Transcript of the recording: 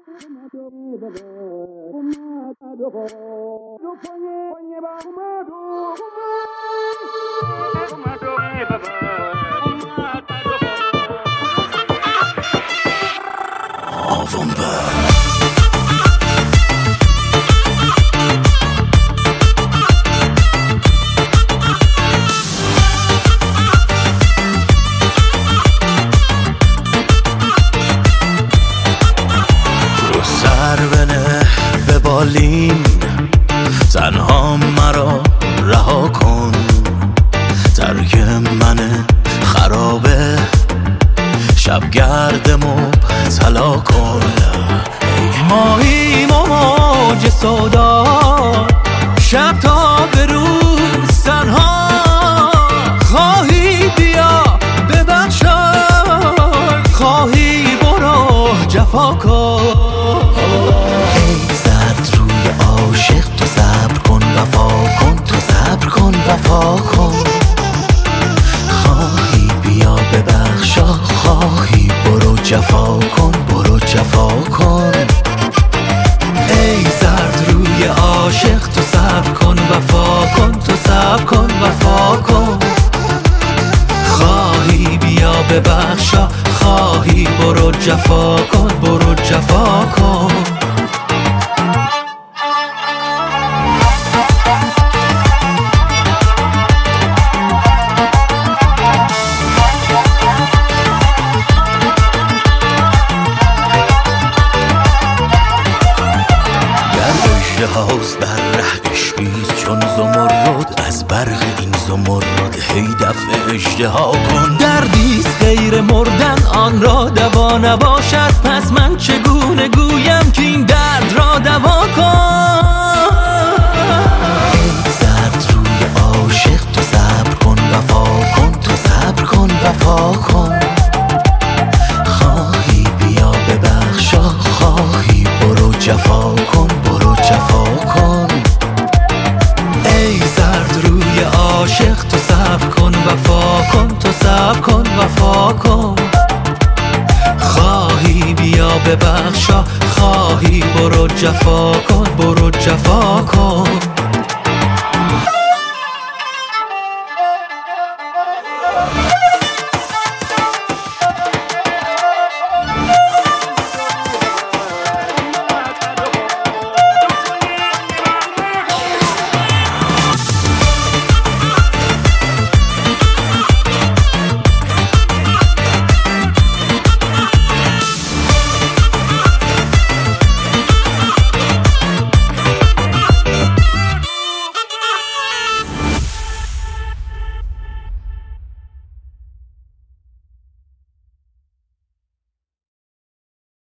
تنها مرا رها کن، ترک من خرابه، شب گرد مبتلا کن. ماهی موج سودا، شب تا به روز تنها، خواهی بیا ببخشای، خواهی برو جفا کن. وفا کن، خواهی بیا ببخشا، خواهی برو جفا کن، برو جفا کن. ای زرد روی عاشق تو صبر کن، وفا کن، تو صبر کن، وفا کن. خواهی بیا ببخشا، خواهی برو جفا کن، برو جفا کن. هاست بر ره عشقیست چون زمرد، از برق این زمرد هی دفع اژدها کن. دردیست غیر مردن آن را دوا نباشد، پس من چگونه گویم که این درد را دوا کن. ای زرد روی عاشق تو صبر کن، وفا کن، تو صبر کن، وفا کن. خواهی بیا ببخشا، خواهی برو جفا کن، برو جفا کن. ای زرد روی عاشق تو صبر کن، وفا کن، تو صبر کن، وفا کن. خواهی بیا ببخشا، خواهی برو جفا کن، برو جفا کن.